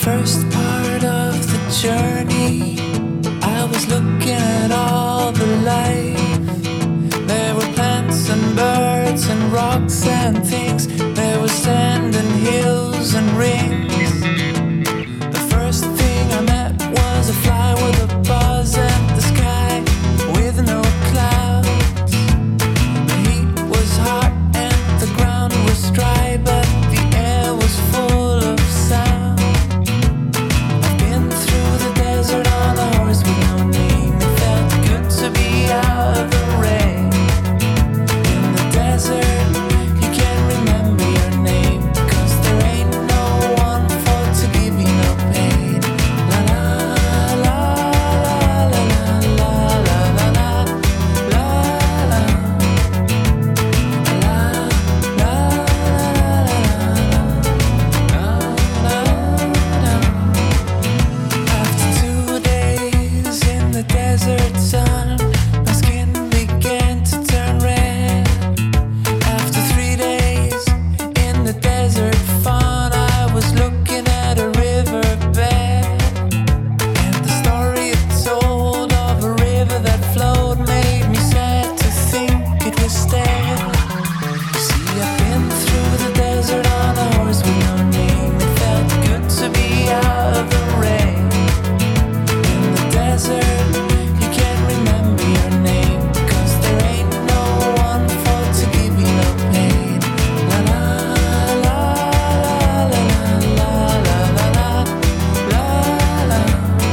first part of the journey, I was looking at all the life. There were plants and birds and rocks and things. There was sand and hills and rings. The first thing I met was a fly with a buzz and the sky with no clouds. The heat was hot and the ground was dry, but the air was full of sound. I've been through the desert on a horse with no name. It felt good to be out of the rain. In the desert, you can't remember your name, 'cause there ain't no one for to give you no pain. La la la la la la la la la la la After 2 days in the desert sun, my skin began to turn red. After 3 days in the desert fun, I was looking at a riverbed, and the story it told of a river that flowed made me sad to think it was dead. See, I've been through the desert on a horse with no name. It felt good to be out of the rain. In the desert, you can't remember your name, 'cause there ain't no one for to give you no pain. La la la la la la la la la la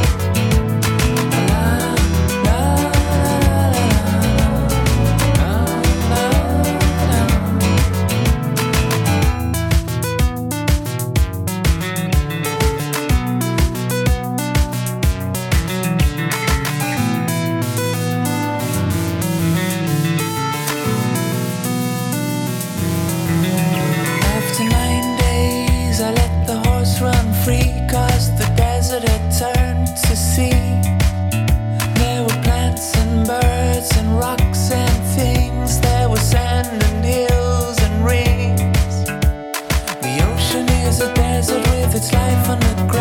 After 9 days, I let the horse run free, 'cause the desert had turned to sea. There were plants and birds and rocks and things. There was sand and hills and rings. The ocean is a desert with its life underground.